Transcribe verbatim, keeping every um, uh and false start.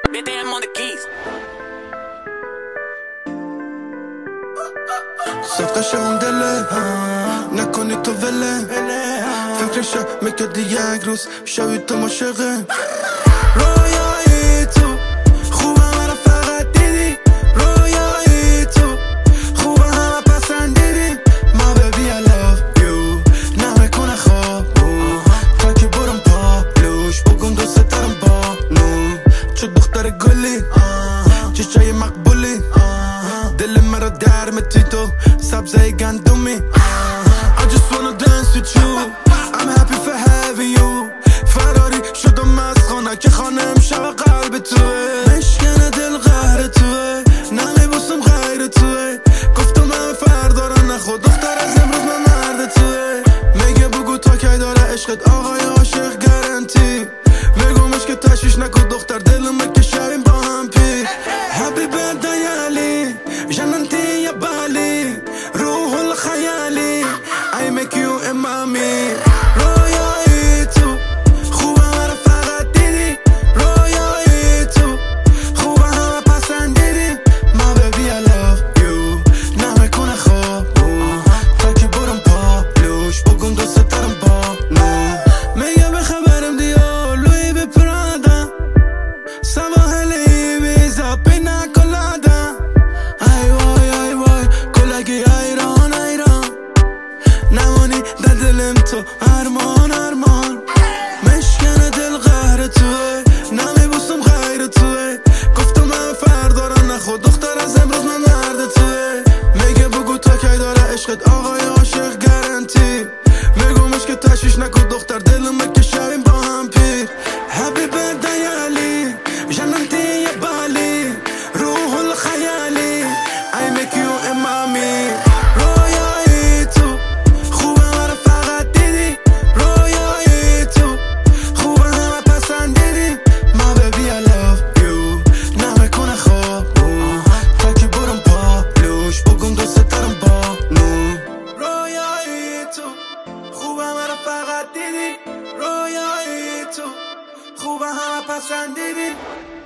Mettez-moi the keys. سفتش اون دله نکنی تو وله فکرشه میکردی یک روز شوی تو مشقه رویایی تو خوبه مرا فقط دیدی رویایی تو خوبه همه پسندیدی ما ببی I love you نمیکنه خواب تا که برم پالوش بگم دوست دارم با نو چه دختر گلی چشای مقبولی دل مرا در متی تو سبزه گندمی I just wanna dance with you I'm happy for having you فراری شدم از خانه که خانه امشب قلب توه مشکنه دل قهر توه نمیبوسم غیر توه گفتم همه فردارن نخود دختر از امروز من مرد توه میگه بگو تا کی داره عشقت آقای عاشق گارنتی بگومش که تشویش نکن دختر دلمه که شویم با هم پی Happy birthday علی جننتی یا بالی روح الخیالی I make you امامی رویایی تو خوبه مرا فقط دیدی رویایی تو خوبه همه پسندیدی ما ببی I love you نمیکنه خواب تا که برم پالوش بگم دوست دارم با نو میگه بخبرم دیو لوی به پرادا سواحلی بیزا پینا کلادا ای وای ای وای کلگی ایران ایران نمانی در دلم تو ارمان ارمان مشکنه دل قهر توه نمیبوسم غیر توه گفتم همه فردارن نخود دختر از امروز من مرد توه میگه بگو تا کی داره عشقت آقای عاشق گارنتی میگومش که تشویش نکن دختر دلمه که شویم با هم پیر Happy birthday علی جننتی یا بالی روح الخیالی I make you امامی رویایی تو خوبه مرا فقط دیدی رویایی تو خوبه همه پسندیدی ما ببی I love you نمیکنه خواب تا که برم پالوش بگم دوست دارم با نو رویایی تو خوبه مرا فقط دیدی رویایی تو خوبه همه پسندیدی